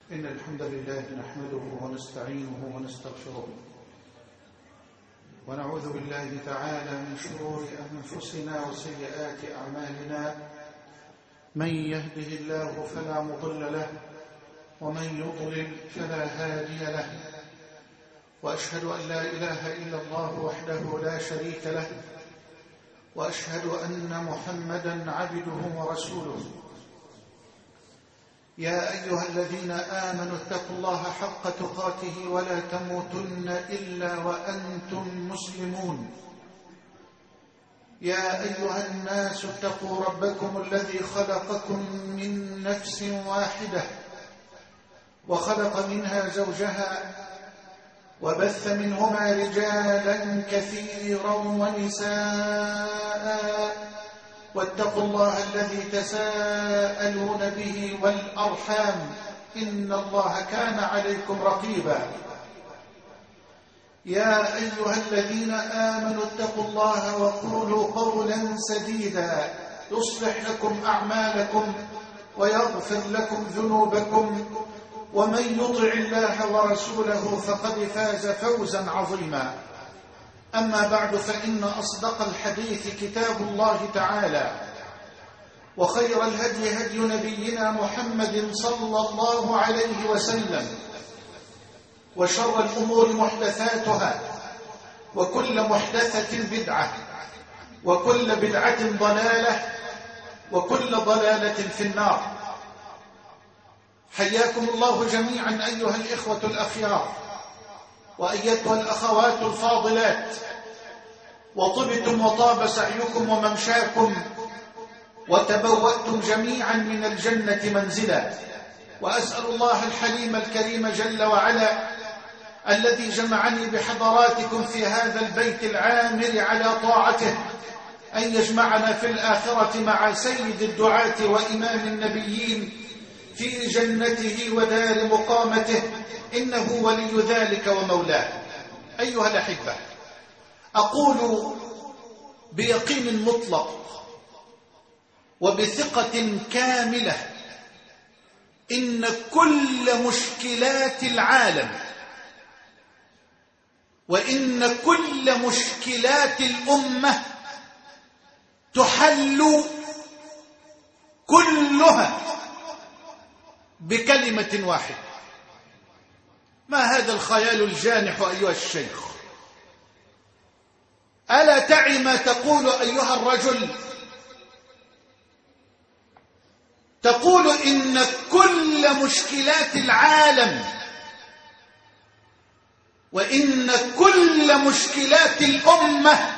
إن الحمد لله نحمده ونستعينه ونستغفره ونعوذ بالله تعالى من شرور أنفسنا وسيئات أعمالنا. من يهده الله فلا مضل له ومن يضلل فلا هادي له، وأشهد أن لا إله إلا الله وحده لا شريك له، وأشهد أن محمدًا عبده ورسوله. يا أيها الذين آمنوا اتقوا الله حق تقاته ولا تموتن إلا وأنتم مسلمون. يا أيها الناس اتقوا ربكم الذي خلقكم من نفس واحدة وخلق منها زوجها وبث منهما رجالا كثيرا ونساء، واتقوا الله الذي تساءلون به والأرحام إن الله كان عليكم رقيبا. يا أيها الذين آمنوا اتقوا الله وقولوا قولا سديدا يصلح لكم أعمالكم ويغفر لكم ذنوبكم، ومن يطع الله ورسوله فقد فاز فوزا عظيما. أما بعد، فإن أصدق الحديث كتاب الله تعالى، وخير الهدي هدي نبينا محمد صلى الله عليه وسلم، وشر الأمور محدثاتها، وكل محدثة بدعة، وكل بدعة ضلالة، وكل ضلالة في النار. حياكم الله جميعا أيها الإخوة الأخيار، وأيتها الأخوات الفاضلات، وطبتم وطاب سعيكم وممشاكم، وتبوأتم جميعا من الجنة منزلا. وأسأل الله الحليم الكريم جل وعلا الذي جمعني بحضراتكم في هذا البيت العامر على طاعته أن يجمعنا في الآخرة مع سيد الدعاة وإمام النبيين في جنته ودار مقامته، إنه ولي ذلك ومولاه. أيها الأحبة، أقول بيقين مطلق وبثقة كاملة إن كل مشكلات العالم وإن كل مشكلات الأمة تحل كلها بكلمة واحدة. ما هذا الخيال الجانح أيها الشيخ؟ ألا تعي ما تقول أيها الرجل؟ تقول إن كل مشكلات العالم وإن كل مشكلات الأمة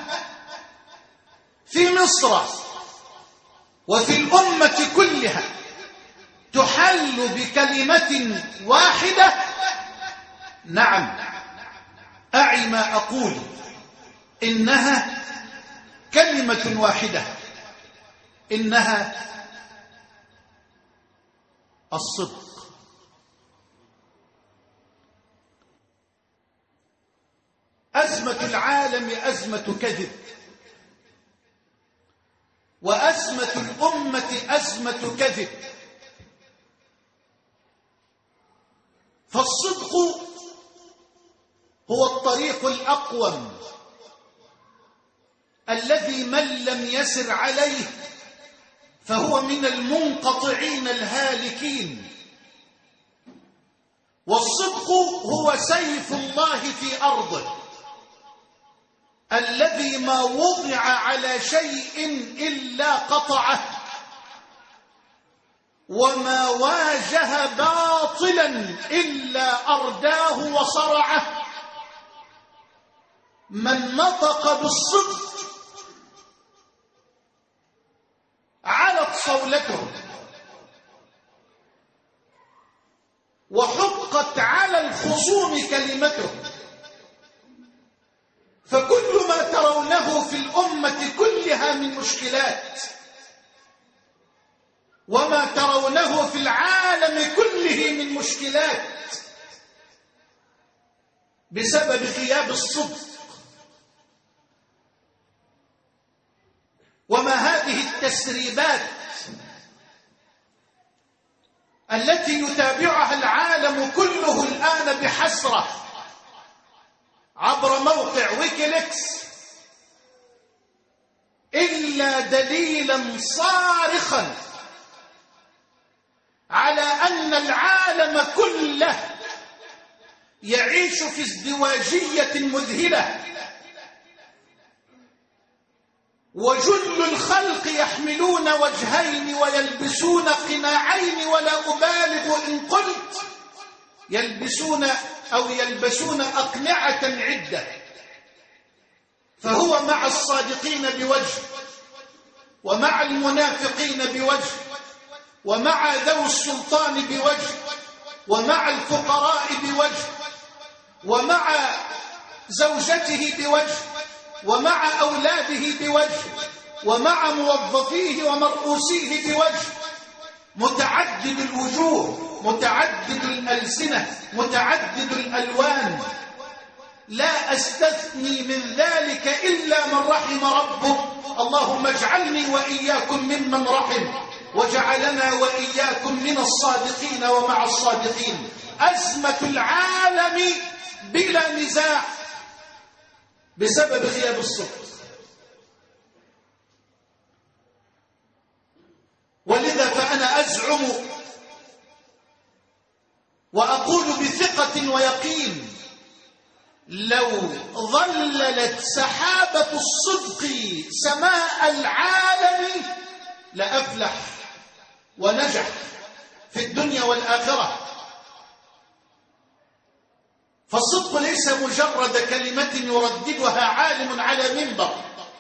في مصر وفي الأمة كلها تحل بكلمة واحدة. نعم، أعي ما أقول، إنها كلمة واحدة، إنها الصدق. أزمة العالم أزمة كذب، وأزمة الأمة أزمة كذب. فالصدق هو الطريق الأقوم الذي من لم يسر عليه فهو من المنقطعين الهالكين. والصدق هو سيف الله في أرضه الذي ما وضع على شيء إلا قطعه، وما واجه باطلا إلا أرداه وصرعه. من نطق بالصدق علت صولته وحقت على الخصوم كلمته. فكل ما ترونه في الأمة كلها من مشكلات، وما ترونه في العالم كله من مشكلات، بسبب غياب الصدق. وما هذه التسريبات التي يتابعها العالم بكثرة عبر موقع ويكيليكس إلا دليلا صارخا على أن العالم كله يعيش في ازدواجية مذهلة، وجل الخلق يحملون وجهين ويلبسون قناعين، ولا أبالغ إن قلت يلبسون أقنعة عدة. فهو مع الصادقين بوجه، ومع المنافقين بوجه، ومع ذوي السلطان بوجه، ومع الفقراء بوجه، ومع زوجته بوجه، ومع أولاده بوجه، ومع موظفيه ومرؤوسيه بوجه، متعدد الوجوه، متعدد الألسنة، متعدد الألوان، لا أستثني من ذلك إلا من رحم ربه. اللهم اجعلني وإياكم ممن رحم، وجعلنا وإياكم من الصادقين ومع الصادقين. أزمة العالم بلا نزاع بسبب غياب الصدق، ولذا فأنا أزعم وأقول بثقة ويقين: لو ظللت سحابة الصدق سماء العالم لأفلح ونجح في الدنيا والآخرة. فالصدق ليس مجرد كلمة يرددها عالم على منبر،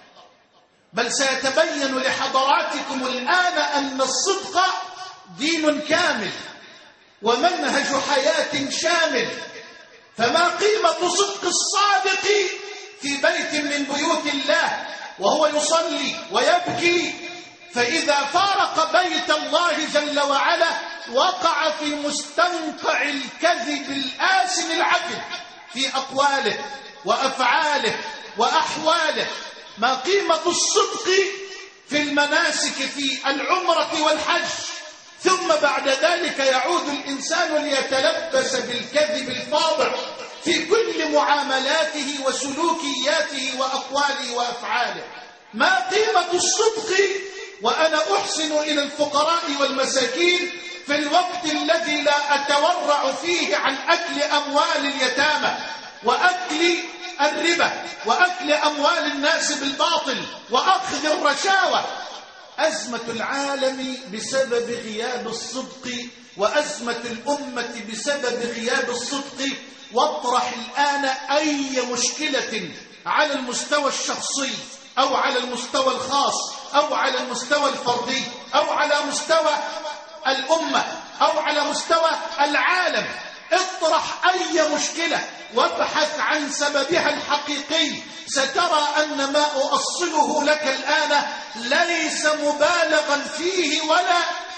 بل سيتبين لحضراتكم الآن أن الصدق دين كامل ومنهج حياة شامل. فما قيمة صدق الصادق في بيت من بيوت الله وهو يصلي ويبكي، فإذا فارق بيت الله جل وعلا وقع في مستنقع الكذب الآثم العفن في أقواله وأفعاله وأحواله. ما قيمة الصدق في المناسك في العمرة والحج، ثم بعد ذلك يعود الإنسان ليتلبس بالكذب الفاضح في كل معاملاته وسلوكياته وأقواله وأفعاله. ما قيمة الصدق وأنا أحسن إلى الفقراء والمساكين في الوقت الذي لا أتورع فيه عن أكل أموال اليتامى وأكل الربا وأكل أموال الناس بالباطل وأخذ الرشاوى. أزمة العالم بسبب غياب الصدق، وأزمة الأمة بسبب غياب الصدق. واطرح الآن أي مشكلة على المستوى الشخصي أو على المستوى الخاص أو على المستوى الفردي أو على مستوى الأمة أو على مستوى العالم، اطرح أي مشكلة وابحث عن سببها الحقيقي، سترى أن ما أؤصله لك الآن ليس مبالغا فيه ولا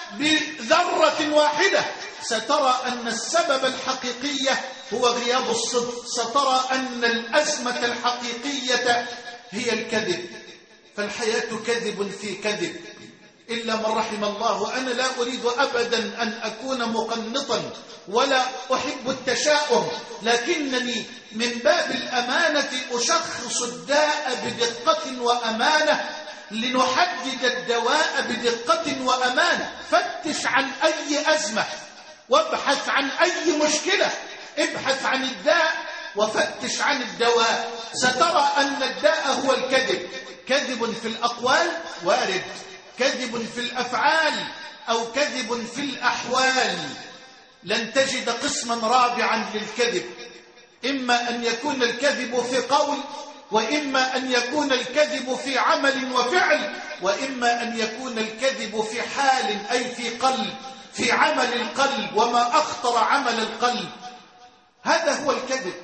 بذرة واحدة. سترى أن السبب الحقيقي هو غياب الصدق، سترى أن الأزمة الحقيقية هي الكذب. فالحياة كذب في كذب إلا من رحم الله. وأنا لا أريد أبدا أن أكون مقنطا ولا أحب التشاؤم، لكنني من باب الأمانة أشخص الداء بدقة وأمانة لنحدد الدواء بدقة وأمانة. فتش عن أي أزمة وابحث عن أي مشكلة، ابحث عن الداء وفتش عن الدواء، سترى أن الداء هو الكذب. كذب في الأقوال وارد، كذب في الأفعال أو كذب في الأحوال. لن تجد قسما رابعا للكذب، إما أن يكون الكذب في قول، وإما أن يكون الكذب في عمل وفعل، وإما أن يكون الكذب في حال أي في قلب، في عمل القلب وما أخطر عمل القلب. هذا هو الكذب.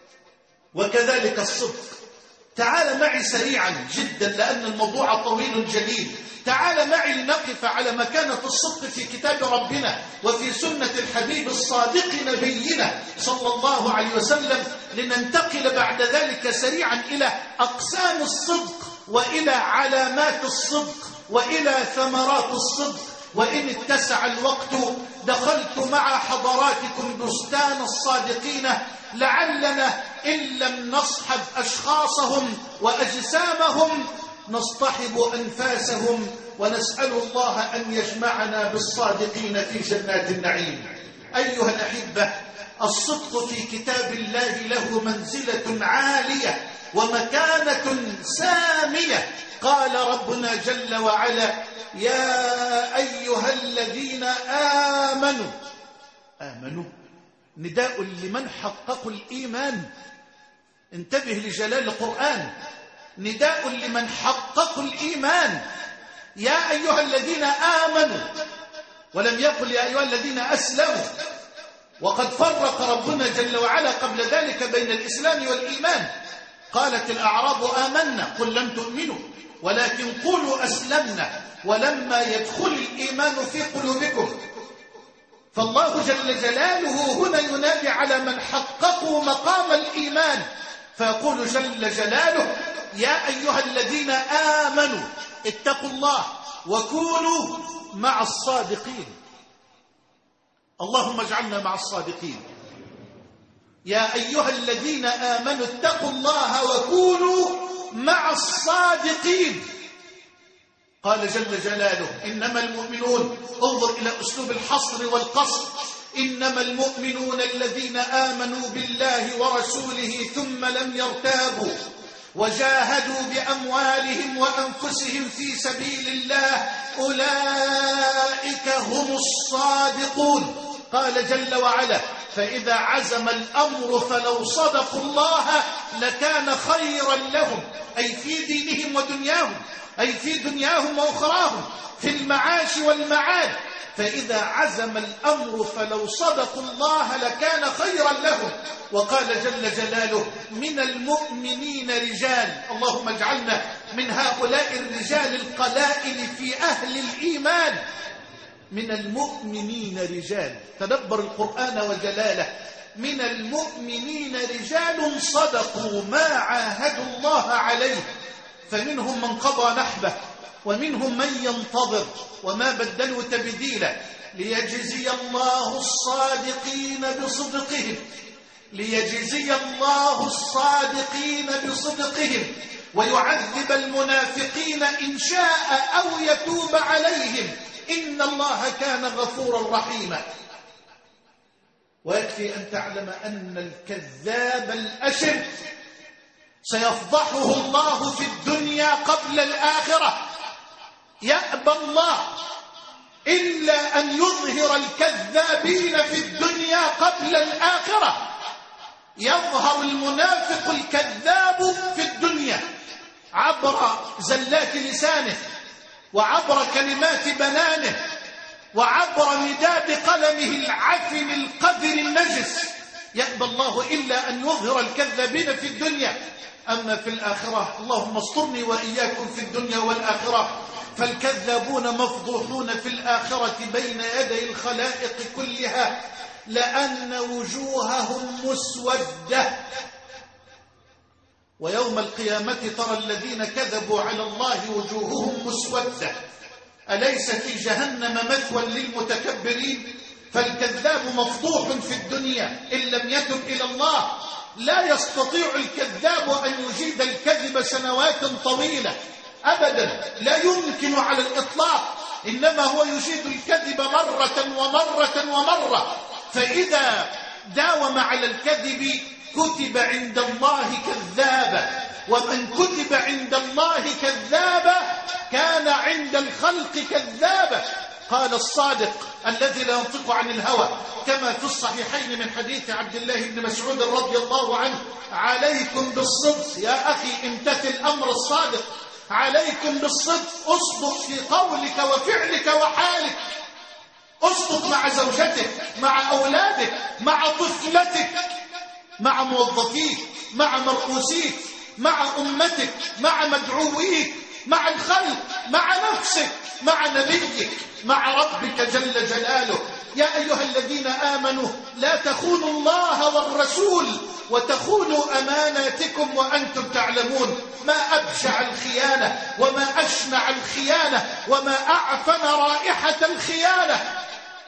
وكذلك الصدق. تعال معي سريعا جدا لأن الموضوع طويل جليل. تعال معي لنقف على مكانة الصدق في كتاب ربنا وفي سنة الحبيب الصادق نبينا صلى الله عليه وسلم، لننتقل بعد ذلك سريعا إلى أقسام الصدق وإلى علامات الصدق وإلى ثمرات الصدق، وإن اتسع الوقت دخلت مع حضراتكم بستان الصادقين، لعلنا إن لم نصحب أشخاصهم وأجسامهم نصطحب أنفاسهم، ونسأل الله أن يجمعنا بالصادقين في جنات النعيم. أيها الأحبة، الصدق في كتاب الله له منزلة عالية ومكانة سامية. قال ربنا جل وعلا: يا أيها الذين آمنوا نداء لمن حققوا الإيمان. انتبه لجلال القرآن، نداء لمن حققوا الإيمان. يا أيها الذين آمنوا، ولم يقل يا أيها الذين أسلموا. وقد فرق ربنا جل وعلا قبل ذلك بين الإسلام والإيمان. قالت الأعراب آمنا، قل لم تؤمنوا ولكن قولوا أسلمنا ولما يدخل الإيمان في قلوبكم. فالله جل جلاله هنا ينادي على من حققوا مقام الإيمان، فيقول جل جلاله: يا أيها الذين آمنوا اتقوا الله وكونوا مع الصادقين. اللهم اجعلنا مع الصادقين. يا أيها الذين آمنوا اتقوا الله وكونوا مع الصادقين. قال جل جلاله: إنما المؤمنون، انظر إلى أسلوب الحصر والقصر، إنما المؤمنون الذين آمنوا بالله ورسوله ثم لم يرتابوا وجاهدوا بأموالهم وأنفسهم في سبيل الله أولئك هم الصادقون. قال جل وعلا: فإذا عزم الأمر فلو صدقوا الله لكان خيرا لهم، أي في دينهم ودنياهم، أي في دنياهم وأخراهم، في المعاش والمعاد. فإذا عزم الأمر فلو صدقوا الله لكان خيرا لهم. وقال جل جلاله: من المؤمنين رجال. اللهم اجعلنا من هؤلاء الرجال القلائل في أهل الإيمان. من المؤمنين رجال، تدبر القرآن وجلاله. من المؤمنين رجال صدقوا ما عاهدوا الله عليه، فمنهم من قضى نحبه ومنهم من ينتظر وما بدلوا تبديلا، ليجزي الله الصادقين بصدقهم، ليجزي الله الصادقين بصدقهم ويعذب المنافقين إن شاء أو يتوب عليهم، إن الله كان غفورا رحيما. ويكفي أن تعلم أن الكذاب الأشر سيفضحه الله في الدنيا قبل الآخرة. يأبى الله إلا أن يظهر الكذابين في الدنيا قبل الآخرة. يظهر المنافق الكذاب في الدنيا عبر زلات لسانه، وعبر كلمات بنانه، وعبر مداد قلمه العفن القذر النجس. يأبى الله إلا أن يظهر الكذابين في الدنيا. أما في الآخرة، اللهم استرني وإياكم في الدنيا والآخرة، فالكذابون مفضوحون في الآخرة بين يدي الخلائق كلها، لأن وجوههم مسودة. ويوم القيامة ترى الذين كذبوا على الله وجوههم مسودة. أليس في جهنم مثوى للمتكبرين؟ فالكذاب مفضوح في الدنيا إن لم يتب إلى الله. لا يستطيع الكذاب أن يجيد الكذب سنوات طويلة أبدا، لا يمكن على الإطلاق، إنما هو يجيد الكذب مرة ومرة ومرة. فإذا داوم على الكذب كتب عند الله كذابا، ومن كتب عند الله كذابا كان عند الخلق كذابا. قال الصادق الذي لا ينطق عن الهوى كما في الصحيحين من حديث عبد الله بن مسعود رضي الله عنه: عليكم بالصدق يا أخي، امتثل أمر الصادق، عليكم بالصدق، اصدق في قولك وفعلك وحالك، اصدق مع زوجتك، مع أولادك، مع طفلتك، مع موظفيك، مع مرؤوسيك، مع أمتك، مع مدعويك، مع الخلق، مع نفسك، مع نبيك، مع ربك جل جلاله. يا أيها الذين آمنوا لا تخونوا الله والرسول وتخونوا أماناتكم وأنتم تعلمون. ما أبشع الخيانة وما أشنع الخيانة وما أعفن رائحة الخيانة.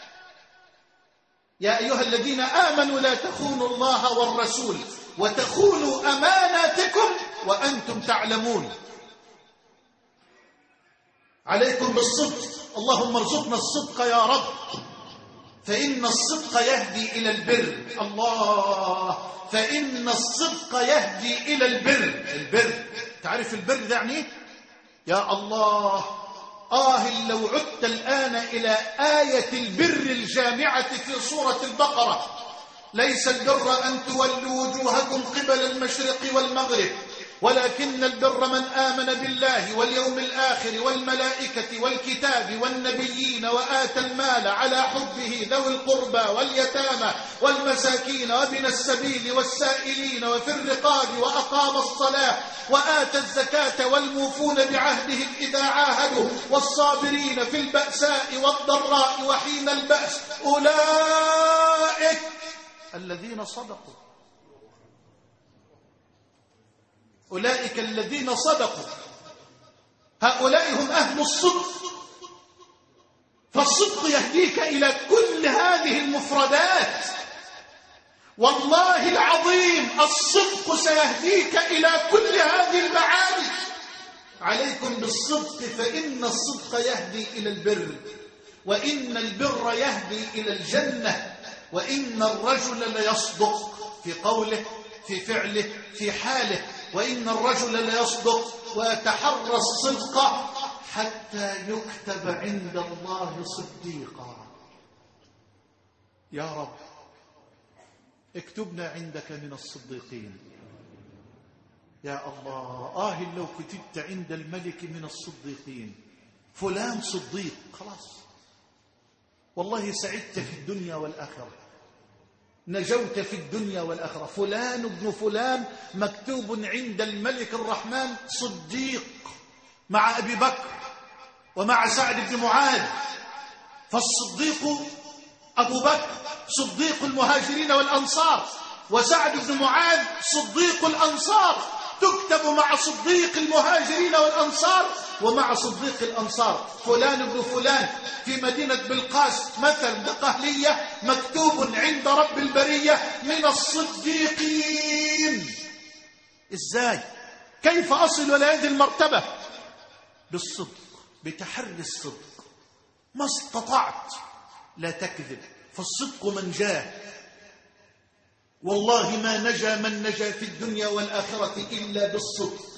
يا أيها الذين آمنوا لا تخونوا الله والرسول وتخونوا أماناتكم وأنتم تعلمون. عليكم بالصدق، اللهم ارزقنا الصدق يا رب، فإن الصدق يهدي إلى البر. الله، فإن الصدق يهدي إلى البر. البر، تعرف البر ده يعني ايه؟ يا الله، لو عدت الآن إلى آية البر الجامعة في سورة البقرة: ليس البر أن تولوا وجوهكم قبل المشرق والمغرب ولكن البر من آمن بالله واليوم الآخر والملائكة والكتاب والنبيين وآتى المال على حبه ذوي القربى واليتامى والمساكين وابن السبيل والسائلين وفي الرقاب وأقام الصلاة وآتى الزكاة والموفون بعهدهم إذا عاهدوا والصابرين في البأساء والضراء وحين البأس أولئك الذين صدقوا. أولئك الذين صدقوا، هؤلاء هم أهل الصدق. فالصدق يهديك إلى كل هذه المفردات. والله العظيم الصدق سيهديك إلى كل هذه المعاني. عليكم بالصدق، فإن الصدق يهدي إلى البر، وإن البر يهدي إلى الجنة، وإن الرجل ليصدق في قوله في فعله في حاله، وإن الرجل ليصدق ويتحرى الصدق حتى يكتب عند الله صديقا. يا رب اكتبنا عندك من الصديقين. يا الله، لو كتبت عند الملك من الصديقين، فلان صديق، خلاص والله سعدت في الدنيا والآخرة، نجوت في الدنيا والآخرة. فلان ابن فلان مكتوب عند الملك الرحمن صديق، مع أبي بكر ومع سعد بن معاذ. فالصديق أبو بكر صديق المهاجرين والأنصار، وسعد بن معاذ صديق الأنصار. تكتب مع صديق المهاجرين والأنصار ومع صديق الأنصار. فلان ابن فلان في مدينة بلقاس مثل بقهلية مكتوب عند رب البرية من الصديقين. إزاي؟ كيف أصل إلى هذه المرتبة؟ بالصدق، بتحري الصدق، ما استطعت لا تكذب. فالصدق منجاه، والله ما نجا من نجا في الدنيا والآخرة إلا بالصدق.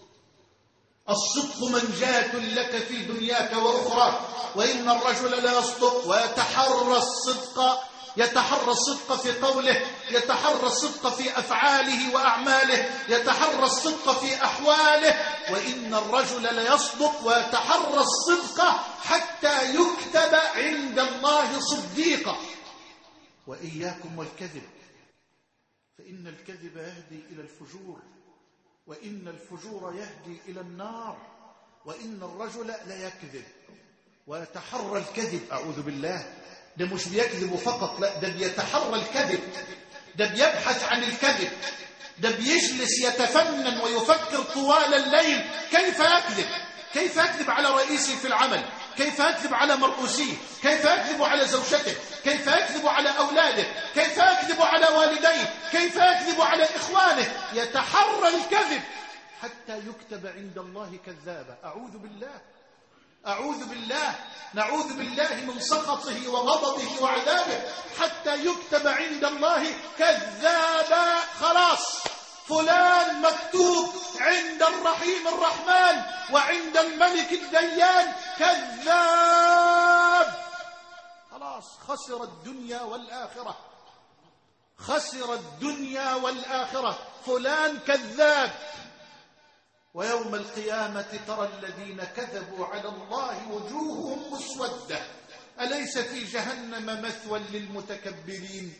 الصدق منجاة لك في دنياك وأخراك. وإن الرجل لا يصدق ويتحرى الصدق، يتحرى الصدق في قوله، يتحرى الصدق في أفعاله وأعماله، يتحرى الصدق في أحواله. وإن الرجل لا يصدق ويتحرى الصدق حتى يكتب عند الله صديقا. وإياكم والكذب، فإن الكذب يهدي إلى الفجور، وإن الفجور يهدي إلى النار. وإن الرجل لا يكذب ويتحرى الكذب، أعوذ بالله، ده مش بيكذب فقط، لا، ده بيتحرى الكذب، ده بيبحث عن الكذب، ده بيجلس يتفنن ويفكر طوال الليل كيف يكذب. كيف يكذب على رئيسه في العمل، كيف يكذب على مرؤوسيه، كيف يكذب على زوجته، كيف يكذب على أولاده، كيف يكذب على والديه، كيف يكذب على إخوانه. يتحرى الكذب حتى يكتب عند الله كذابا. أعوذ بالله، أعوذ بالله، نعوذ بالله من سخطه وغضبه وعذابه. حتى يكتب عند الله كذابا. خلاص، فلان مكتوب عند الرحيم الرحمن وعند الملك الديان كذاب. خلاص، خسر الدنيا والآخرة، خسر الدنيا والآخرة. فلان كذاب. ويوم القيامة ترى الذين كذبوا على الله وجوههم مسودة، أليس في جهنم مثوى للمتكبرين؟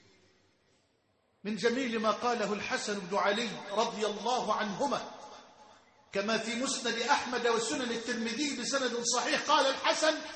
من جميل ما قاله الحسن بن علي رضي الله عنهما كما في مسند أحمد وسنن الترمذي بسند صحيح، قال الحسن: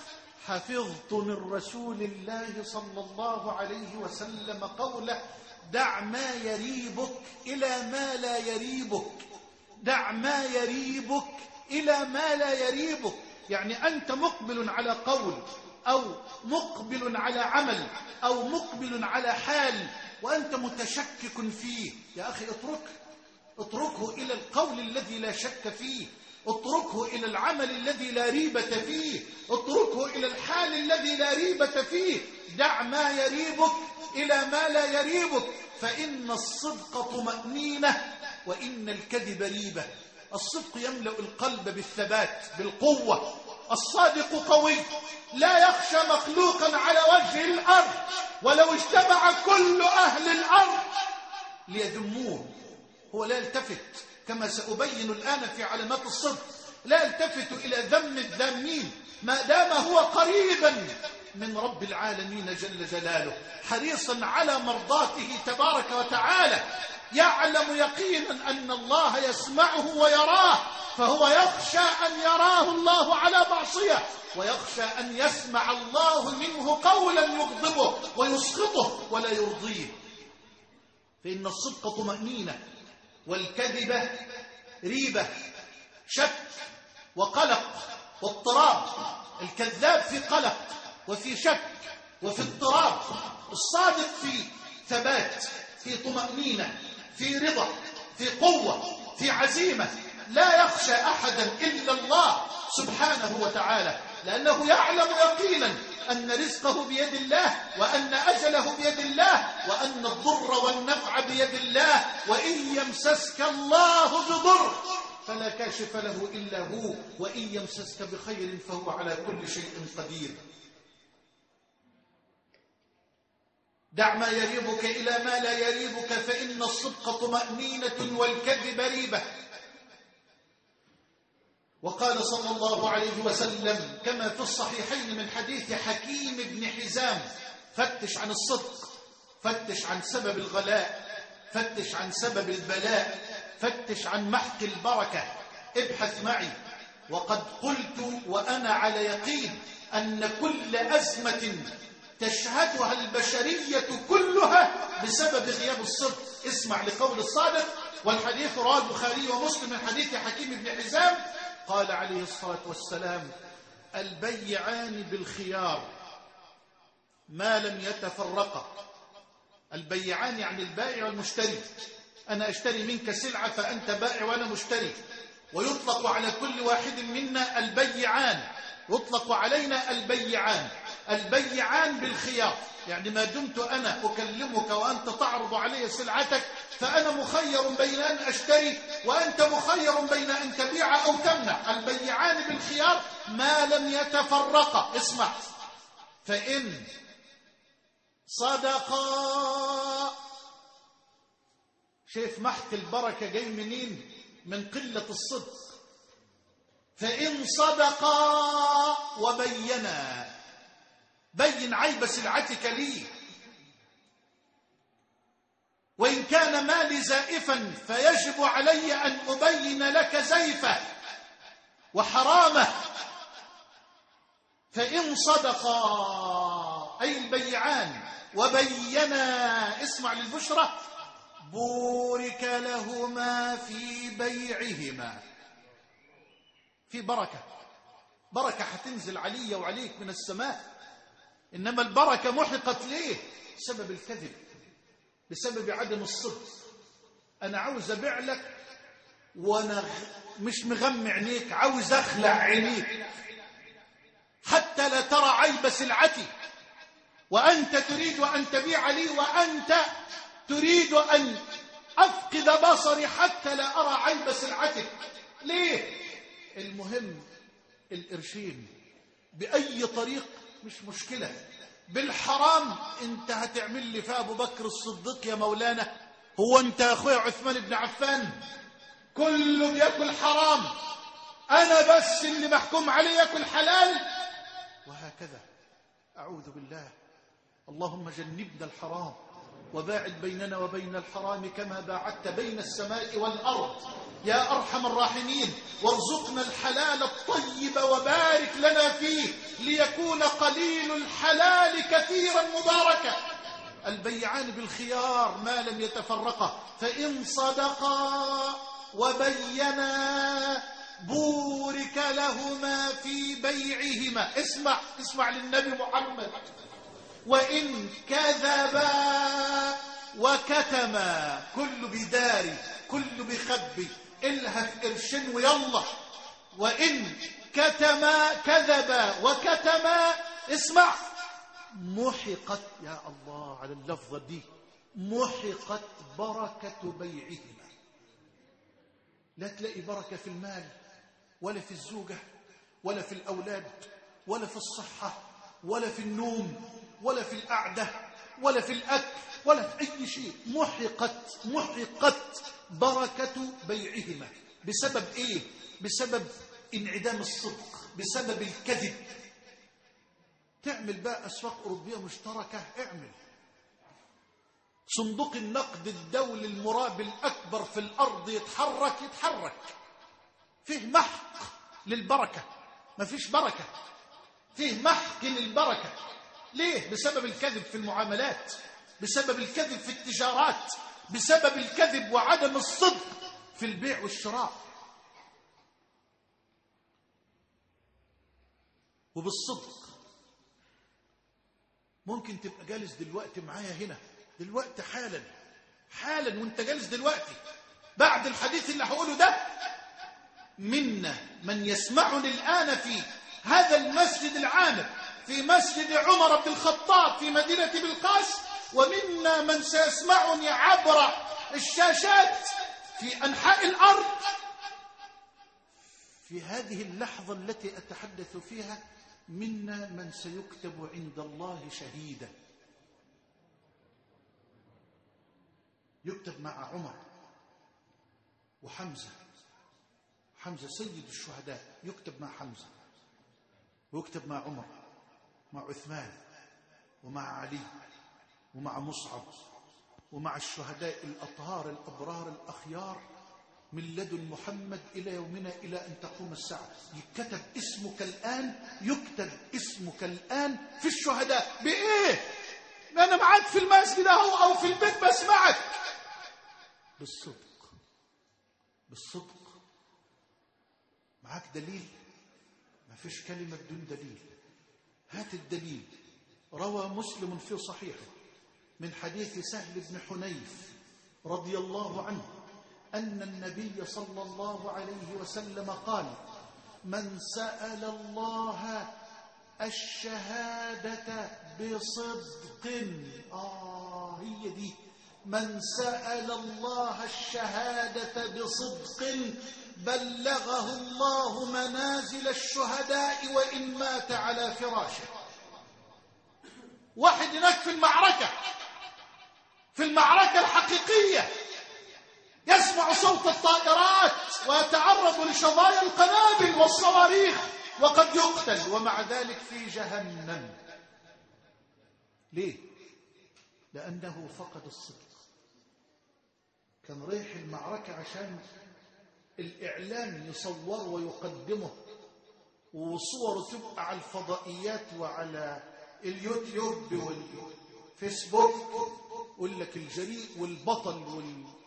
حفظت من رسول الله صلى الله عليه وسلم قوله: دع ما يريبك إلى ما لا يريبك. دع ما يريبك إلى ما لا يريبك. يعني أنت مقبل على قول أو مقبل على عمل أو مقبل على حال وأنت متشكك فيه، يا أخي اتركه إلى القول الذي لا شك فيه، اتركه إلى العمل الذي لا ريبة فيه، اتركه إلى الحال الذي لا ريبة فيه. دع ما يريبك إلى ما لا يريبك، فإن الصدق طمأنينة وإن الكذب ريبة. الصدق يملأ القلب بالثبات بالقوة. الصادق قوي لا يخشى مخلوقا على وجه الأرض، ولو اجتمع كل أهل الأرض ليذموه هو لا يلتفت، كما سأبين الآن في علامات الصدق، لا يلتفت إلى ذم الذامين ما دام هو قريبا من رب العالمين جل جلاله، حريصا على مرضاته تبارك وتعالى، يعلم يقينا أن الله يسمعه ويراه، فهو يخشى أن يراه الله على معصية، ويخشى أن يسمع الله منه قولا يغضبه ويسخطه ولا يرضيه. فإن الصدق طمأنينة والكذب ريبة، شك وقلق واضطراب. الكذاب في قلق وفي شك وفي اضطراب، الصادق في ثبات، في طمأنينة، في رضا، في قوة، في عزيمة، لا يخشى أحدا إلا الله سبحانه وتعالى، لأنه يعلم يقينا أن رزقه بيد الله، وأن أجله بيد الله، وأن الضر والنفع بيد الله، وإن يمسسك الله بضر فلا كاشف له إلا هو، وإن يمسسك بخير فهو على كل شيء قدير. دع ما يريبك إلى ما لا يريبك، فإن الصدق طمأنينة والكذب ريبة. وقال صلى الله عليه وسلم كما في الصحيحين من حديث حكيم بن حزام: فتش عن الصدق، فتش عن سبب الغلاء، فتش عن سبب البلاء، فتش عن محق البركة، ابحث معي. وقد قلت وأنا على يقين أن كل أزمة تشهدها البشرية كلها بسبب غياب الصدق. اسمع لقول الصادق، والحديث رواه البخاري ومسلم من حديث حكيم بن حزام قال عليه الصلاة والسلام: البيعان بالخيار ما لم يتفرقا. البيعان يعني البائع والمشتري، أنا أشتري منك سلعة فأنت بائع وأنا مشتري، ويطلق على كل واحد منا البيعان، يطلق علينا البيعان. البيعان بالخيار يعني ما دمت أنا أكلمك وأنت تعرض علي سلعتك فأنا مخير بين أن أشتري وأنت مخير بين أن تبيع أو تمنع. البيعان بالخيار ما لم يتفرقا. اسمع: فإن صدقا، شايف محك البركة جاي منين؟ من قلة الصدق. فإن صدقا وبينا، بين عيب سلعتك لي، وإن كان مالي زائفا فيجب علي أن أبين لك زيفه وحرامه. فإن صدقا أي البيعان وبينا، اسمع للبشرى: بورك لهما في بيعهما. في بركة، بركة هتنزل علي وعليك من السماء، إنما البركة محقت ليه؟ بسبب الكذب، بسبب عدم الصدق. أنا عاوز أبيع لك وأنا مش مغمى عينيك، عاوز أخلع عينيك حتى لا ترى عيب سلعتي، وأنت تريد أن تبيع لي وأنت تريد أن أفقد بصري حتى لا أرى عيب سلعتك. ليه؟ المهم القرشين بأي طريق مش مشكلة، بالحرام انت هتعمل لي في أبو بكر الصديق يا مولانا؟ هو انت يا أخويا عثمان بن عفان كله بيأكل حرام، أنا بس اللي محكوم عليه يأكل حلال؟ وهكذا. أعوذ بالله، اللهم جنبنا الحرام وباعد بيننا وبين الحرام كما باعدت بين السماء والأرض يا أرحم الراحمين. وارزقنا الحلال الطيب وبارك لنا فيه ليكون قليل الحلال كثيرا مباركا. البيعان بالخيار ما لم يتفرقا، فإن صدقا وبينا بورك لهما في بيعهما. اسمع للنبي محمد. وإن كذبا وكتما، كل بداري كل بخبي، إلها في قرشين ويلا. وإن كذبا وكتما، اسمع، محقت، يا الله على اللفظة دي، محقت بركة بيعهما. لا تلاقي بركة في المال ولا في الزوجة ولا في الأولاد ولا في الصحة ولا في النوم ولا في القعدة ولا في الأكل ولا في أي شيء. محقت بركة بيعهما. بسبب إيه؟ بسبب انعدام الصدق، بسبب الكذب. تعمل بقى أسواق أوروبية مشتركة، اعمل صندوق النقد الدولي المراب الأكبر في الأرض يتحرك، فيه محق للبركة. ما فيش بركة، فيه محق للبركة. ليه؟ بسبب الكذب في المعاملات، بسبب الكذب في التجارات، بسبب الكذب وعدم الصدق في البيع والشراء. وبالصدق ممكن تبقى جالس دلوقتي معايا هنا دلوقتي حالا وانت جالس دلوقتي بعد الحديث اللي هقوله ده، منا من يسمعني الآن في هذا المسجد العامر، في مسجد عمر بن الخطاب في مدينة بلقاس، ومنا من سيسمعني عبر الشاشات في أنحاء الأرض. في هذه اللحظة التي أتحدث فيها منا من سيكتب عند الله شهيدا، يكتب مع عمر وحمزة سيد الشهداء، يكتب مع حمزة ويكتب مع عمر، مع عثمان ومع علي ومع مصعب ومع الشهداء الأطهار الأبرار الأخيار من لدن محمد إلى يومنا إلى أن تقوم الساعة. يكتب اسمك الآن في الشهداء. بإيه؟ أنا معك في المسجد أو في البيت بسمعك. بالصدق. معك دليل؟ ما فيش كلمة بدون دليل. هات الدليل. روى مسلم في صحيحه من حديث سهل بن حنيف رضي الله عنه أن النبي صلى الله عليه وسلم قال: من سأل الله الشهادة بصدق، هي دي، من سأل الله الشهادة بصدق بلغه الله منازل الشهداء وإن مات على فراشه. واحد هناك في المعركة الحقيقية يسمع صوت الطائرات ويتعرض لشظايا القنابل والصواريخ وقد يقتل، ومع ذلك في جهنم. ليه؟ لأنه فقد الصدق. كان رايح المعركة عشان الإعلام يصور ويقدمه وصوره تبقى على الفضائيات وعلى اليوتيوب والفيسبوك، يقول لك الجريء والبطل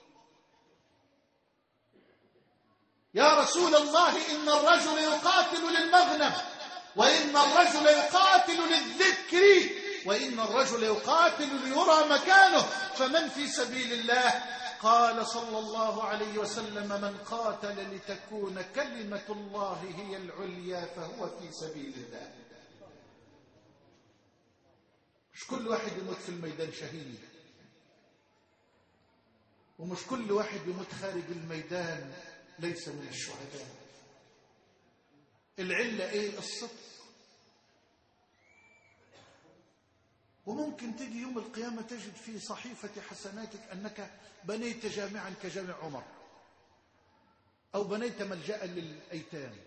يا رسول الله إن الرجل يقاتل للمغنم، وإن الرجل يقاتل للذكر، وإن الرجل يقاتل ليرى مكانه، فمن في سبيل الله؟ قال صلى الله عليه وسلم: من قاتل لتكون كلمة الله هي العليا فهو في سبيل الله. مش كل واحد يموت في الميدان شهيد، ومش كل واحد يموت خارج الميدان ليس من الشهداء. العلة ايه؟ الصدق. وممكن تجي يوم القيامة تجد في صحيفة حسناتك أنك بنيت جامعا كجامع عمر، أو بنيت ملجأ للأيتام،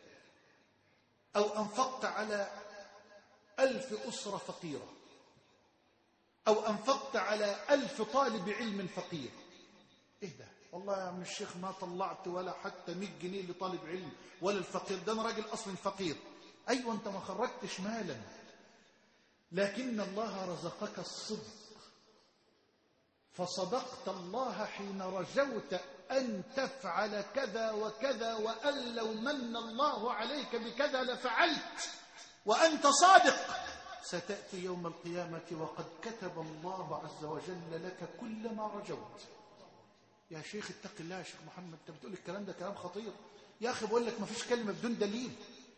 أو أنفقت على 1000 أسرة فقيرة، أو أنفقت على 1000 طالب علم فقير. إيه ده؟ والله يا عم الشيخ ما طلعت ولا حتى 100 جنيه لطالب علم ولا الفقير، ده أنا راجل أصلا فقير. أيوة أنت ما خرجتش مالا، لكن الله رزقك الصدق، فصدقت الله حين رجوت أن تفعل كذا وكذا، وأن لو من الله عليك بكذا لفعلت، وأنت صادق. ستأتي يوم القيامة وقد كتب الله عز وجل لك كل ما رجوت. يا شيخ اتق الله يا شيخ محمد، انت بتقول الكلام ده كلام خطير. يا أخي بقول لك ما فيش كلمة بدون دليل.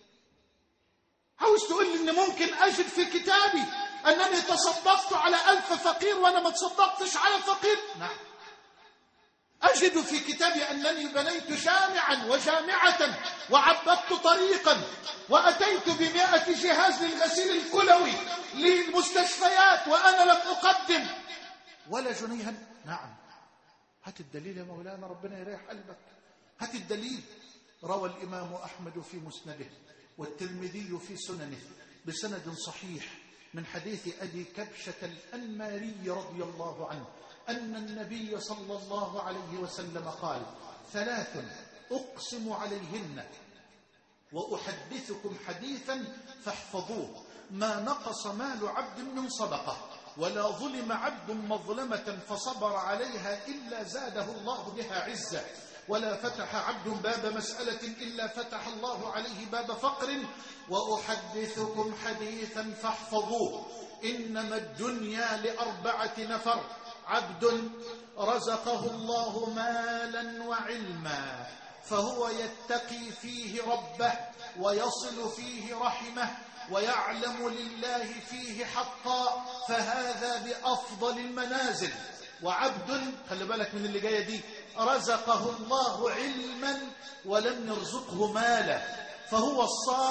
عاوز تقول لي إن ممكن أجد في كتابي أنني تصدقت على 1000 فقير وأنا ما تصدقتش على فقير؟ نعم. أجد في كتابي أنني بنيت جامعا وجامعة وعبدت طريقا وأتيت ب100 جهاز للغسيل الكلوي للمستشفيات وأنا لم أقدم ولا جنيها. نعم. هات الدليل يا مولانا، ربنا يريح قلبك، هات الدليل. روى الإمام أحمد في مسنده والترمذي في سننه بسند صحيح من حديث أبي كبشة الأنماري رضي الله عنه أن النبي صلى الله عليه وسلم قال: 3 أقسم عليهن وأحدثكم حديثا فاحفظوه، ما نقص مال عبد من صدقة، ولا ظلم عبد مظلمة فصبر عليها إلا زاده الله بها عزة، ولا فتح عبد باب مسألة إلا فتح الله عليه باب فقر. وأحدثكم حديثا فاحفظوه، إنما الدنيا ل4 نفر: عبد رزقه الله مالا وعلما فهو يتقي فيه ربه ويصل فيه رحمه ويعلم لله فيه حقا، فهذا بأفضل المنازل. وعبد، خلي بالك من اللي جايه دي، رزقه الله علما ولم يرزقه مالا فهو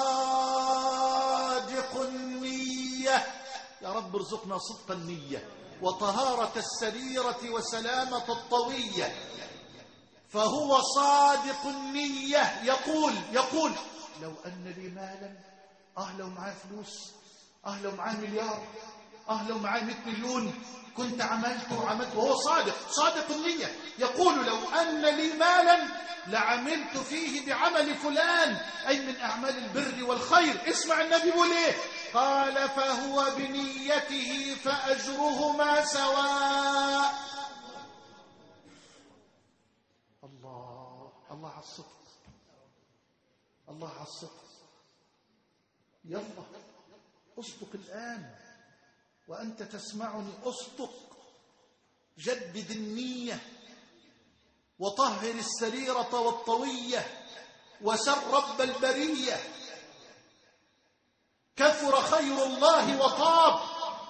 صادق النية. يا رب ارزقنا صدق النية وطهارة السريرة وسلامة الطوية. فهو صادق النية، يقول لو أن لي مالا، لو معاه فلوس، لو معاه مليار، لو معاه 100 مليون كنت عملت. وهو صادق النية، يقول لو أن لي مالا لعملت فيه بعمل فلان، أي من أعمال البر والخير. اسمع النبي يقول إيه؟ قال: فهو بنيته فأجرهما سواء. الله على الصدق، الله على الصدق. يلا اصدق الآن وأنت تسمعني، اصدق، جدد النية وطهر السريرة والطوية وسر رب البرية. كثر خير الله وطاب.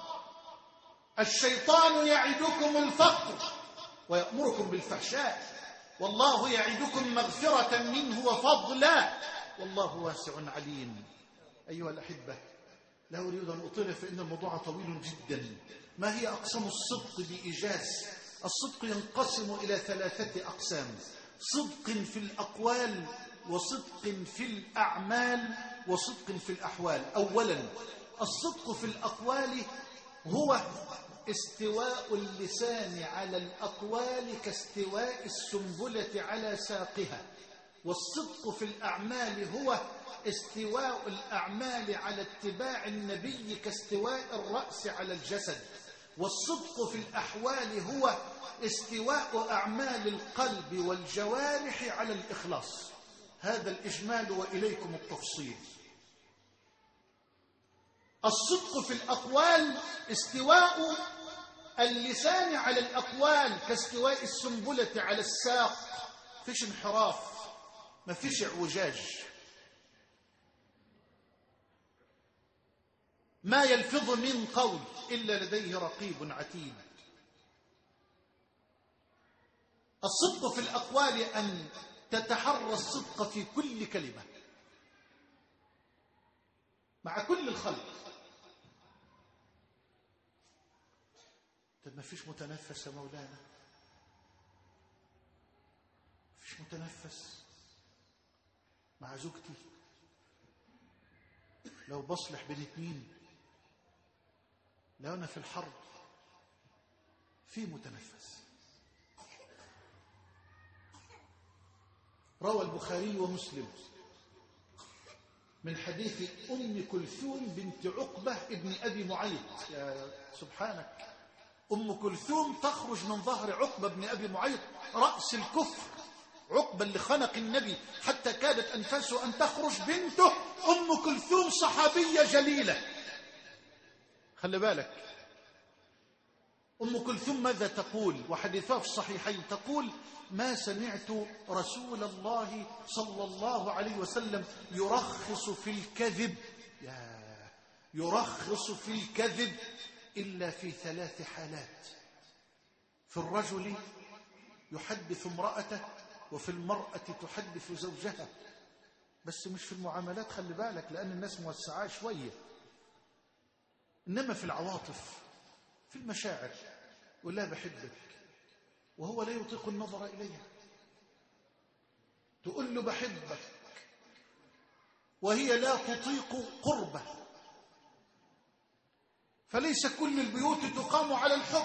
الشيطان يعدكم الفقر ويأمركم بالفحشاء، والله يعدكم مغفرة منه وفضلا، والله واسع عليم. أيها الأحبة، لا أريد أن أطيل فإن الموضوع طويل جدا. ما هي أقسام الصدق بإيجاز؟ الصدق ينقسم إلى 3 أقسام: صدق في الأقوال، وصدق في الأعمال، وصدق في الأحوال. أولا، الصدق في الأقوال هو استواء اللسان على الأقوال كاستواء السنبلة على ساقها. والصدق في الأعمال هو استواء الأعمال على اتباع النبي كاستواء الرأس على الجسد. والصدق في الأحوال هو استواء أعمال القلب والجوارح على الإخلاص. هذا الإجمال وإليكم التفصيل. الصدق في الأقوال استواء اللسان على الأقوال كاستواء السنبلة على الساق. فيش انحراف، ما فيش اعوجاج. ما يلفظ من قول إلا لديه رقيب عتيد. الصدق في الأقوال أن تتحرى الصدق في كل كلمة مع كل الخلق. طب ما فيش متنفس يا مولانا، ما فيش متنفس مع زوجتي، لو بصلح بين 2، لو أنا في الحرب في متنفس. روى البخاري ومسلم من حديث أم كلثوم بنت عقبة ابن أبي معيط. يا سبحانك، أم كلثوم تخرج من ظهر عقبة بن أبي معيط رأس الكفر، عقبة اللي خنق النبي حتى كادت أنفاسه أن تخرج، بنته أم كلثوم صحابية جليلة. خلي بالك، أم كلثوم ماذا تقول؟ وحديثها في الصحيحين، تقول: ما سمعت رسول الله صلى الله عليه وسلم يرخص في الكذب، يرخص في الكذب إلا في 3 حالات: في الرجل يحدث امرأته، وفي المرأة تحدث زوجها. بس مش في المعاملات، خلي بالك، لأن الناس موسعاه شوية، إنما في العواطف، في المشاعر. ولا بحبك وهو لا يطيق النظر إليها، تقول له بحبك وهي لا تطيق قربه. فليس كل البيوت تقام على الحب،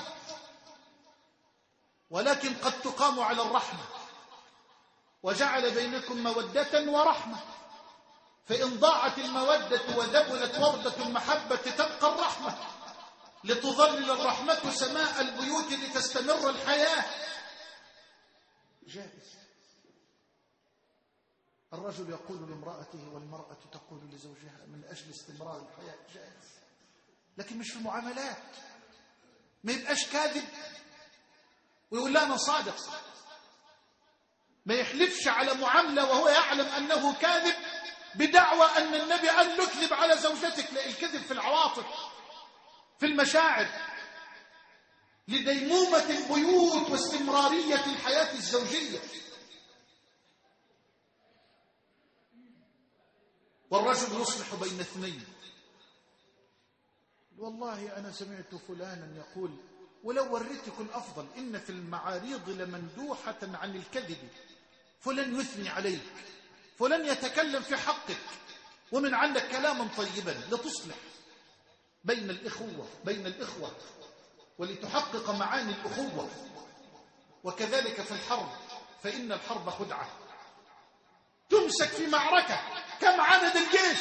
ولكن قد تقام على الرحمة، وجعل بينكم مودة ورحمة. فإن ضاعت المودة وذبلت وردة المحبة تبقى الرحمة، لتظلل الرحمة سماء البيوت لتستمر الحياة. جائز. الرجل يقول لامرأته والمرأة تقول لزوجها من أجل استمرار الحياة، جائز. لكن مش في المعاملات، ما يبقاش كاذب ويقول لا أنا صادق، ما يحلفش على معاملة وهو يعلم أنه كاذب بدعوى أن النبي قال له اكذب على زوجتك. لا، الكذب في العواطف، في المشاعر، لديمومة البيوت واستمرارية الحياة الزوجية. والرجل يصلح بين اثنين: والله أنا سمعت فلانا يقول، ولو وريتكم أفضل، إن في المعاريض لمندوحة عن الكذب، فلان يثني عليك، فلان يتكلم في حقك، ومن عندك كلاما طيبا لتصلح بين الإخوة ولتحقق معاني الأخوة. وكذلك في الحرب، فإن الحرب خدعة. تمسك في معركة، كم عدد الجيش؟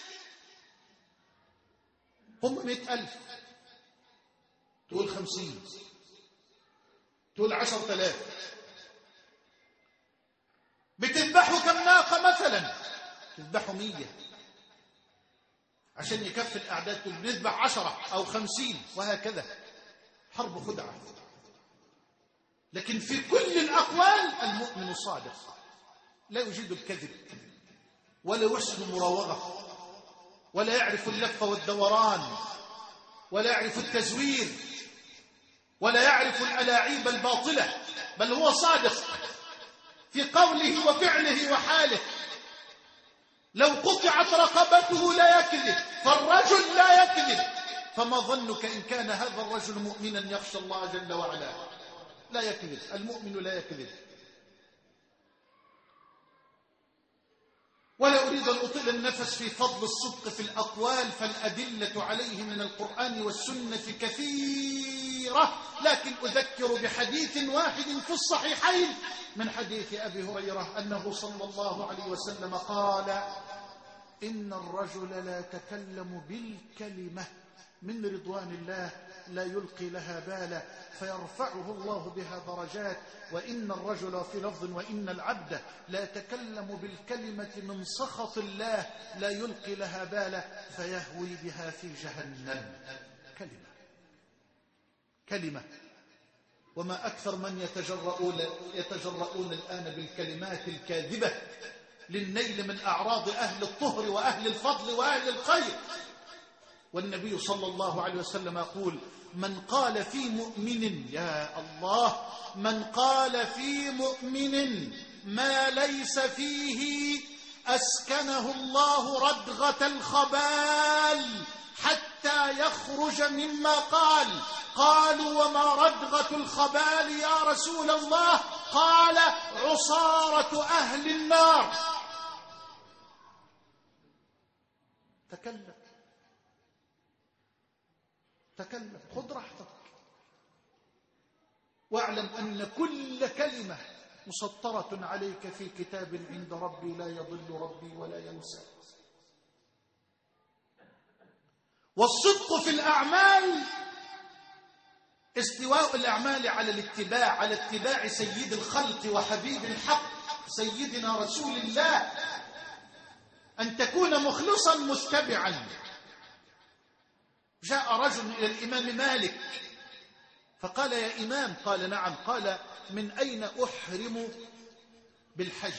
هم 100,000، تقول 50، تقول 10,000. بتذبحوا كم ناقة مثلا؟ تذبحوا 100 عشان يكفي الأعداد، بنذبح 10 أو 50 وهكذا. حرب خدعة. لكن في كل الأقوال المؤمن صادق، لا يجيد الكذب، ولا يحسن المراوغة، ولا يعرف اللف والدوران، ولا يعرف التزوير، ولا يعرف الألاعيب الباطلة، بل هو صادق في قوله وفعله وحاله. لو قطعت رقبته لا يكذب، فالرجل لا يكذب. فما ظنك إن كان هذا الرجل مؤمنا يخشى الله جل وعلا؟ لا يكذب، المؤمن لا يكذب. ولا أريد أن أطيل النفس في فضل الصدق في الأقوال، فالأدلة عليه من القرآن والسنة كثيرة، لكن أذكر بحديث واحد في الصحيحين من حديث أبي هريرة أنه صلى الله عليه وسلم قال: إن الرجل لا يتكلم بالكلمة من رضوان الله لا يلقي لها بالا فيرفعه الله بها درجات، وإن الرجل في لفظ وإن العبد لا يتكلم بالكلمة من سخط الله لا يلقي لها بالا فيهوي بها في جهنم. كلمة. وما أكثر من يتجرؤون الآن بالكلمات الكاذبة للنيل من أعراض أهل الطهر وأهل الفضل وأهل الخير. والنبي صلى الله عليه وسلم يقول: من قال في مؤمن، يا الله، من قال في مؤمن ما ليس فيه أسكنه الله ردغة الخبال حتى يخرج مما قال. قالوا: وما ردغة الخبال يا رسول الله؟ قال: عصارة أهل النار. تكلم، خذ راحتك. واعلم أن كل كلمة مسطرة عليك في كتاب عند ربي، لا يضل ربي ولا ينسى. والصدق في الأعمال استواء الأعمال على الاتباع، على اتباع سيد الخلق وحبيب الحق سيدنا رسول الله، أن تكون مخلصا متبعا. جاء رجل إلى الإمام مالك فقال: يا إمام. قال: نعم. قال: من أين أحرم بالحج؟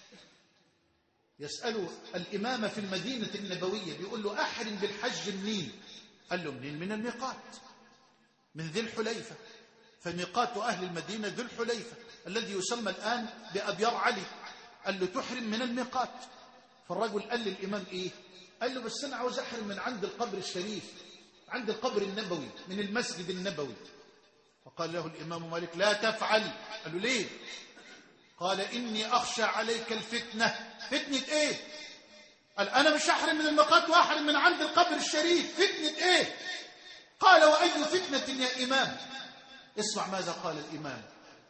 يسأل الإمام في المدينة النبوية، بيقول له: أحرم بالحج منين؟ قال له: منين؟ من الميقات، من ذي الحليفة. فميقات أهل المدينة ذي الحليفة الذي يسمى الآن بأبيار علي. قال له: تحرم من الميقات. فالرجل قال للإمام: إيه؟ قال له: بس أنا عاوز أحرم من عند القبر الشريف، عند القبر النبوي، من المسجد النبوي. فقال له الإمام مالك: لا تفعل. قال له: ليه؟ قال: إني أخشى عليك الفتنة. فتنة إيه؟ قال: أنا مش أحرم من الميقات وأحرم من عند القبر الشريف، فتنة إيه؟ قال: وأي فتنة يا إمام؟ اسمع ماذا قال الإمام.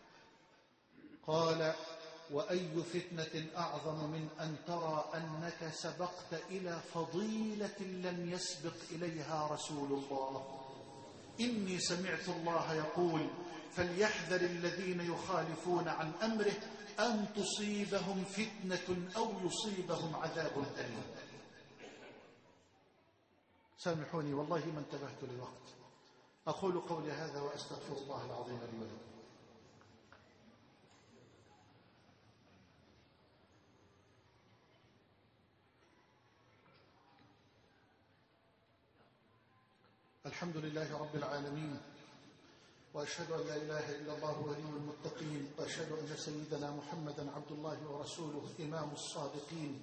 قال: وأي فتنة أعظم من أن ترى أنك سبقت إلى فضيلة لم يسبق إليها رسول الله. إني سمعت الله يقول: فليحذر الذين يخالفون عن أمره أن تصيبهم فتنة أو يصيبهم عذاب أليم. سامحوني والله ما انتبهت للوقت. أقول قولي هذا وأستغفر الله العظيم لي ولكم. الحمد لله رب العالمين، وأشهد أن لا إله إلا الله ولي المتقين، وأشهد أن سيدنا محمدا عبد الله ورسوله إمام الصادقين.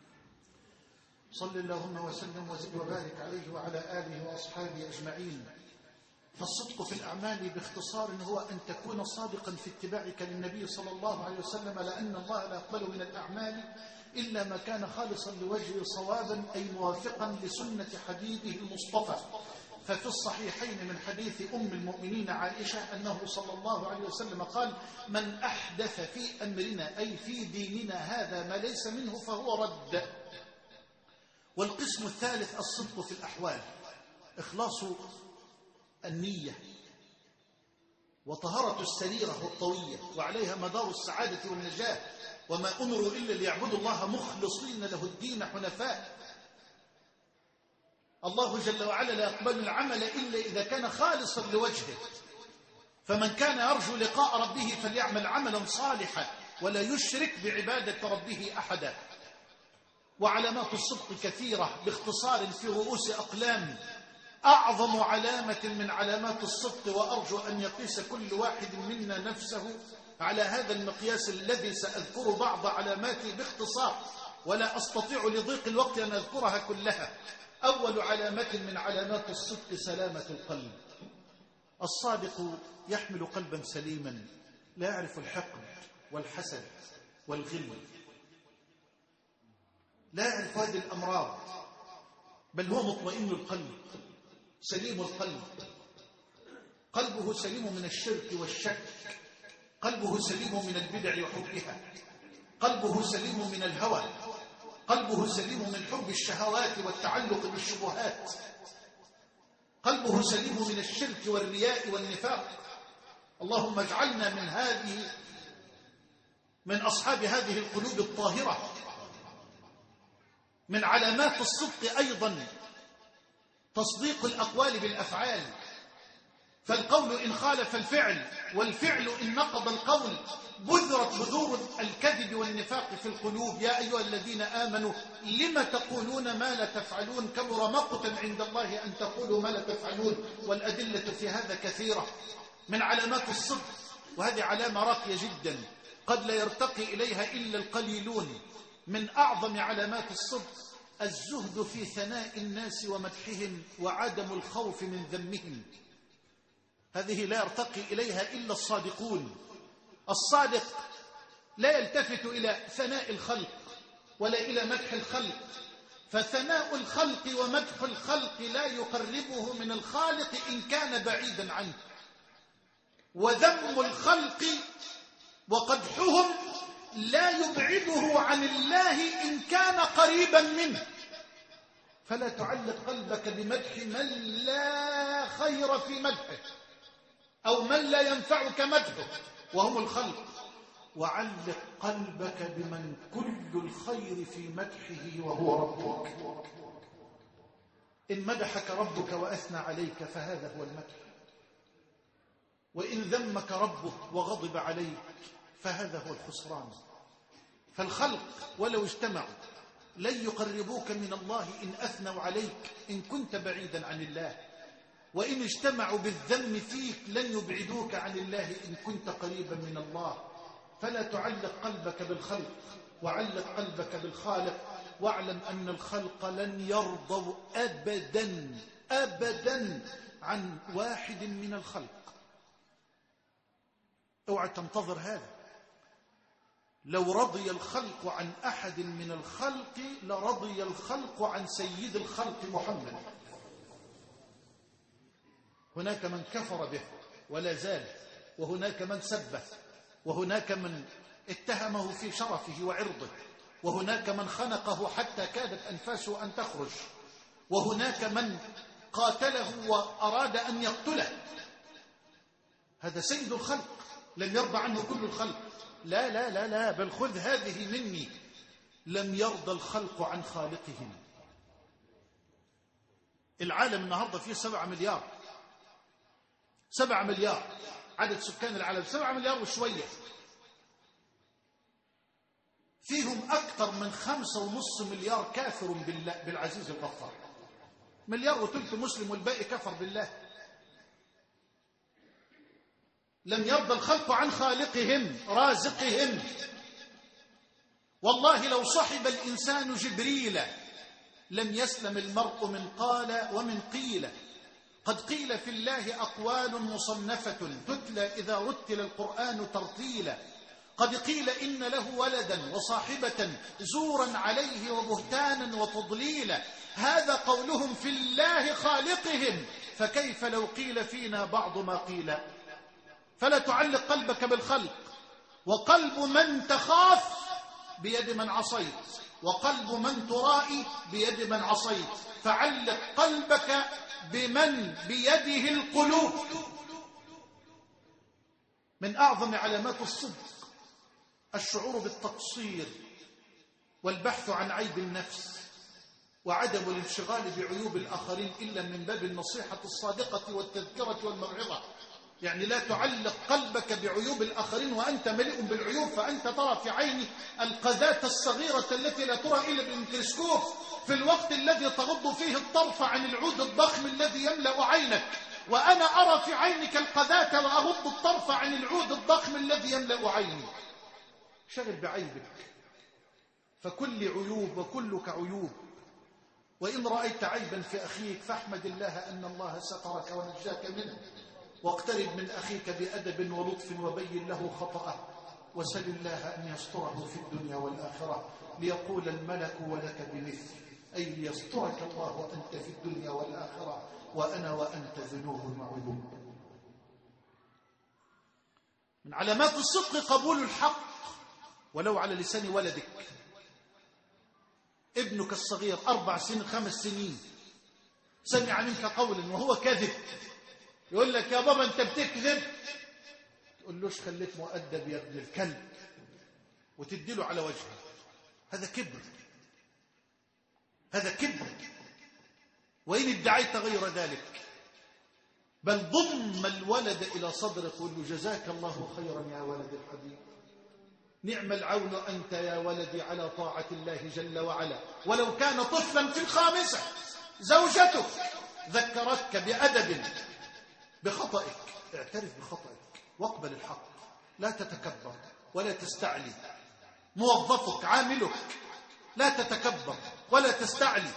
صل اللهم وسلم وزد وبارك عليه وعلى آله وأصحابه أجمعين. فالصدق في الأعمال باختصار هو أن تكون صادقا في اتباعك للنبي صلى الله عليه وسلم، لأن الله لا يقبل من الأعمال إلا ما كان خالصا لوجهه صوابا، أي موافقا لسنة حبيبه المصطفى. ففي الصحيحين من حديث أم المؤمنين عائشة أنه صلى الله عليه وسلم قال: من أحدث في أمرنا أي في ديننا هذا ما ليس منه فهو رد. والقسم الثالث الصدق في الأحوال، إخلاص النية وطهارة السريرة والطوية، وعليها مدار السعادة والنجاة. وما أمروا إلا ليعبدوا الله مخلصين له الدين حنفاء. الله جل وعلا لا يقبل العمل إلا إذا كان خالصا لوجهه، فمن كان يرجو لقاء ربه فليعمل عملا صالحا ولا يشرك بعبادة ربه أحدا. وعلامات الصدق كثيرة، باختصار في رؤوس أقلام. أعظم علامة من علامات الصدق، وأرجو أن يقيس كل واحد منا نفسه على هذا المقياس الذي سأذكر بعض علاماته باختصار، ولا أستطيع لضيق الوقت أن أذكرها كلها. أول علامة من علامات الصدق سلامة القلب. الصادق يحمل قلبا سليما لا يعرف الحقد والحسد والغل، لا يعرف هذه الأمراض، بل هو مطمئن القلب سليم القلب. قلبه سليم من الشرك والشك، قلبه سليم من البدع وحبها، قلبه سليم من الهوى، قلبه سليم من حب الشهوات والتعلق بالشبهات، قلبه سليم من الشرك والرياء والنفاق. اللهم اجعلنا من أصحاب هذه القلوب الطاهرة. من علامات الصدق أيضا تصديق الأقوال بالأفعال، فالقول إن خالف الفعل والفعل إن نقض القول بذرت بذور الكذب والنفاق في القلوب. يا أيها الذين آمنوا لم تقولون ما لا تفعلون، كبر مقتا عند الله أن تقولوا ما لا تفعلون. والأدلة في هذا كثيرة. من علامات الصدق، وهذه علامة راقية جدا قد لا يرتقي إليها إلا القليلون، من أعظم علامات الصدق الزهد في ثناء الناس ومدحهم وعدم الخوف من ذمهم. هذه لا يرتقي إليها إلا الصادقون. الصادق لا يلتفت إلى ثناء الخلق ولا إلى مدح الخلق، فثناء الخلق ومدح الخلق لا يقربه من الخالق إن كان بعيدا عنه. وذم الخلق وقدحهم لا يبعده عن الله إن كان قريبا منه. فلا تعلق قلبك بمدح من لا خير في مدحه أو من لا ينفعك مدحه وهم الخلق، وعلق قلبك بمن كل الخير في مدحه وهو ربك. إن مدحك ربك وأثنى عليك فهذا هو المدح، وإن ذمك ربك وغضب عليك فهذا هو الخسران. فالخلق ولو اجتمعوا لن يقربوك من الله إن أثنوا عليك إن كنت بعيدا عن الله، وإن اجتمعوا بالذم فيك لن يبعدوك عن الله إن كنت قريبا من الله. فلا تعلق قلبك بالخلق، وعلق قلبك بالخالق، واعلم أن الخلق لن يرضوا أبدا أبدا عن واحد من الخلق. اوعى تنتظر هذا. لو رضي الخلق عن أحد من الخلق لرضي الخلق عن سيد الخلق محمد. هناك من كفر به ولا زال، وهناك من سبه، وهناك من اتهمه في شرفه وعرضه، وهناك من خنقه حتى كادت أنفاسه أن تخرج، وهناك من قاتله وأراد أن يقتله. هذا سيد الخلق لم يرضى عنه كل الخلق. لا لا لا لا، بل خذ هذه مني، لم يرضى الخلق عن خالقهم. العالم النهاردة فيه 7 مليار، 7 مليار عدد سكان العالم، 7 مليار وشوية. فيهم أكثر من 5.5 مليار كافر بالله بالعزيز الغفار، 1.3 مليار مسلم والباقي كفر بالله. لم يرضى الخلق عن خالقهم رازقهم. والله لو صحب الإنسان جبريل لم يسلم المرء من قال ومن قيل. قد قيل في الله أقوال مصنفة تتلى إذا رتل القرآن ترتيلا. قد قيل إن له ولدا وصاحبة زورا عليه وبهتانا وتضليلا. هذا قولهم في الله خالقهم، فكيف لو قيل فينا بعض ما قيل. فلا تعلق قلبك بالخلق، وقلب من تخاف بيد من عصيت، وقلب من ترائي بيد من عصيت. فعلق قلبك بمن بيده القلوب. من أعظم علامات الصدق الشعور بالتقصير والبحث عن عيب النفس، وعدم الانشغال بعيوب الآخرين إلا من باب النصيحة الصادقة والتذكرة والموعظة. يعني لا تعلق قلبك بعيوب الآخرين وأنت مليء بالعيوب، فأنت ترى في عيني القذاة الصغيرة التي لا ترى إلا بالميكروسكوب، في الوقت الذي تغض فيه الطرف عن العود الضخم الذي يملأ عينك، وأنا أرى في عينك القذاة وأغض الطرف عن العود الضخم الذي يملأ عيني. شغل بعيبك، فكل عيوب وكلك عيوب. وإن رأيت عيبا في أخيك فاحمد الله أن الله سترك ونجاك منه، واقترب من أخيك بأدب ولطف وبين له خطأه، وسل الله أن يستره في الدنيا والآخرة، ليقول الملك ولك بمثل، أي ليسترك الله أنت في الدنيا والآخرة وأنا وأنت ذنوب وعيوب. من علامات الصدق قبول الحق ولو على لسان ولدك. ابنك الصغير 4 سنين 5 سنين سمع منك قولا وهو كذب، يقول لك يا بابا أنت بتكذب، تقول لوش خليك مؤدب يا ابن الكلب، وتديله على وجهه. هذا كبر، هذا كبر. وإن ادعيت غير ذلك بل ضم الولد إلى صدرك وقل له جزاك الله خيرا يا ولد الحبيب، نعم العون أنت يا ولدي على طاعة الله جل وعلا. ولو كان طفلا في الخامسة زوجتك ذكرتك بأدب بخطئك، اعترف بخطئك واقبل الحق، لا تتكبر ولا تستعلي. موظفك عاملك لا تتكبر ولا تستعلي،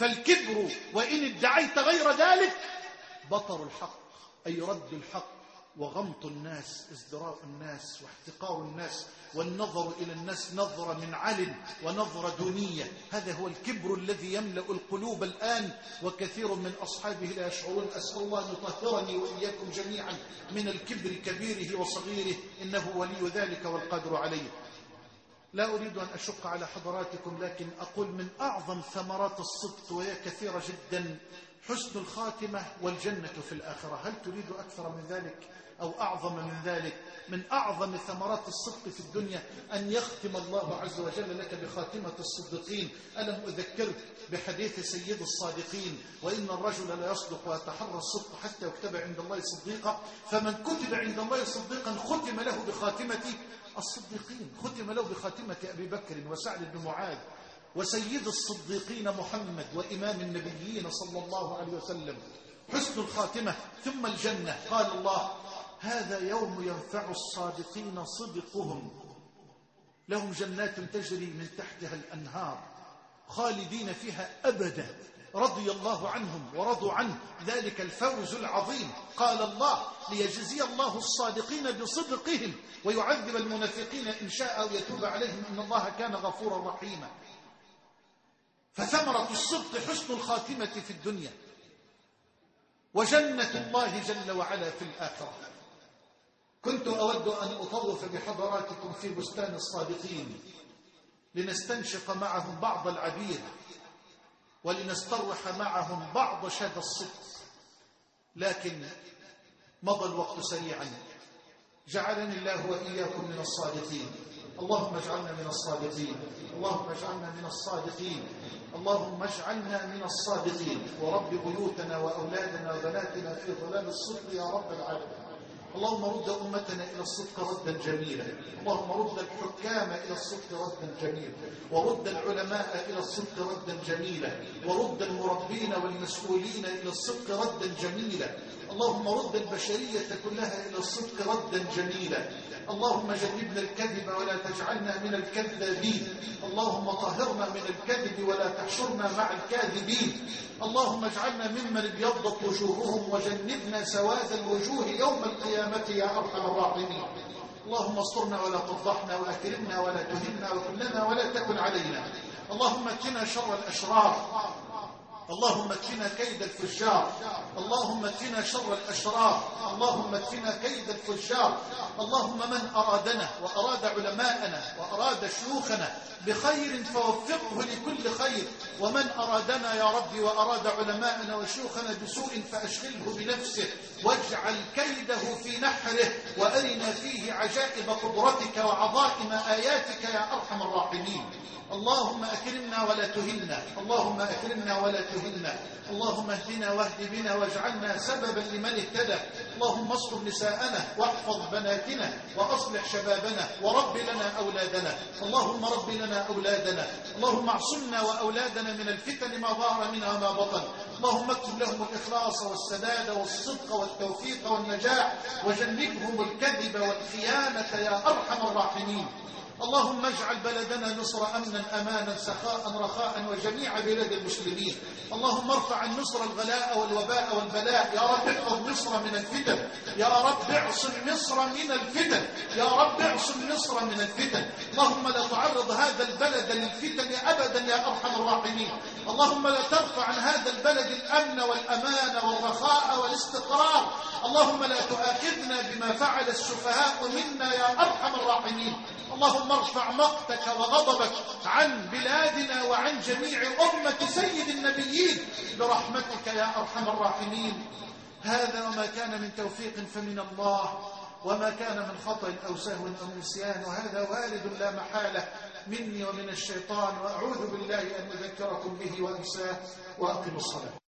فالكبر وإن ادعيت غير ذلك بطر الحق، أي رد الحق وغمط الناس، ازدراء الناس واحتقار الناس والنظر إلى الناس نظرة من علم ونظرة دونية. هذا هو الكبر الذي يملأ القلوب الآن، وكثير من أصحابه لا يشعرون. أسأل الله أن يطهرني وإياكم جميعا من الكبر كبيره وصغيره، إنه ولي ذلك والقادر عليه. لا أريد أن أشق على حضراتكم، لكن أقول من أعظم ثمرات الصدق، وهي كثيرة جدا، حسن الخاتمة والجنة في الآخرة. هل تريد أكثر من ذلك أو أعظم من ذلك؟ من أعظم ثمرات الصدق في الدنيا أن يختم الله عز وجل لك بخاتمة الصديقين. ألم أذكرك بحديث سيد الصادقين: وإن الرجل لا يصدق ويتحرى الصدق حتى يكتب عند الله صديقا، فمن كتب عند الله صديقا ختم له بخاتمة الصديقين، ختم له بخاتمة أبي بكر وسعد بن معاذ وسيد الصديقين محمد وإمام النبيين صلى الله عليه وسلم. حسن الخاتمة ثم الجنة. قال الله: هذا يوم ينفع الصادقين صدقهم، لهم جنات تجري من تحتها الأنهار خالدين فيها أبدا، رضي الله عنهم ورضوا عنه، ذلك الفوز العظيم. قال الله: ليجزي الله الصادقين بصدقهم ويعذب المنافقين إن شاء أو يتوب عليهم إن الله كان غفورا رحيما. فثمرة الصدق حسن الخاتمة في الدنيا، وجنة الله جل وعلا في الآخرة. كنت أود أن أطوف بحضراتكم في بستان الصادقين لنستنشق معهم بعض العبير ولنستروح معهم بعض شذا الصدق، لكن مضى الوقت سريعا. جعلني الله وإياكم من الصادقين. اللهم اجعلنا من الصادقين، اللهم اجعلنا من الصادقين، اللهم اجعلنا من الصادقين. ورب بيوتنا وأولادنا وبناتنا في ظلال الصدق يا رب العالمين. اللهم رد أمتنا إلى الصدق ردا جميلا، اللهم رد الحكام إلى الصدق ردا جميلا، ورد العلماء إلى الصدق ردا جميلا، ورد المربين والمسؤولين إلى الصدق ردا جميلا. اللهم رد البشرية كلها إلى الصدق ردا جميلا. اللهم جنبنا الكذب ولا تجعلنا من الكذابين، اللهم طهرنا من الكذب ولا تحشرنا مع الكاذبين. اللهم اجعلنا ممن ابيضت وجوههم وجنبنا سواد الوجوه يوم القيامة يا أرحم الراحمين. اللهم استرنا ولا تفضحنا وأكرمنا ولا تهنا وكلنا ولا تكن علينا. اللهم اكفنا شر الأشرار، اللهم اكفنا كيد الفجار، اللهم اكفنا شر الأشرار، اللهم اكفنا كيد الفجار. اللهم من أرادنا وأراد علماءنا وأراد شيوخنا بخير فوفقه لكل خير، ومن أرادنا يا رب وأراد علماءنا وشيوخنا بسوء فأشغله بنفسه واجعل كيده في نحره، وأرنا فيه عجائب قدرتك وعظائم آياتك يا أرحم الراحمين. اللهم أكرمنا ولا تهنا، اللهم أكرمنا ولا تهنا. اللهم اهدنا واهد بنا واجعلنا سببا لمن اهتدى. اللهم استر نساءنا واحفظ بناتنا وأصلح شبابنا ورب لنا أولادنا. اللهم رب لنا أولادنا، اللهم اعصمنا وأولادنا من الفتن ما ظهر منها وما بطن. اللهم اكتب لهم الإخلاص والسداد والصدق والتوفيق والنجاح، وجنبهم الكذب والخيانة يا أرحم الراحمين. اللهم اجعل بلدنا مصر أمنا أمانا سخاء رخاء وجميع بلاد المسلمين. اللهم ارفع عن مصر الغلاء والوباء والبلاء. يا رب احفظ مصر من الفتن، يا رب اعصم مصر من الفتن، يا رب اعصم مصر من الفتن. اللهم لا تعرض هذا البلد للفتن أبدا يا أرحم الراحمين. اللهم لا ترفع عن هذا البلد الأمن والأمان والرخاء والاستقرار. اللهم لا تؤاخذنا بما فعل السفهاء منا يا أرحم الراحمين. اللهم ارفع مقتك وغضبك عن بلادنا وعن جميع أمة سيد النبيين برحمتك يا أرحم الراحمين. هذا وما كان من توفيق فمن الله، وما كان من خطأ أو سهو أو نسيان، وهذا وارد لا محالة مني ومن الشيطان، وأعوذ بالله أن أذكركم به وأنساه. وأقم الصلاة.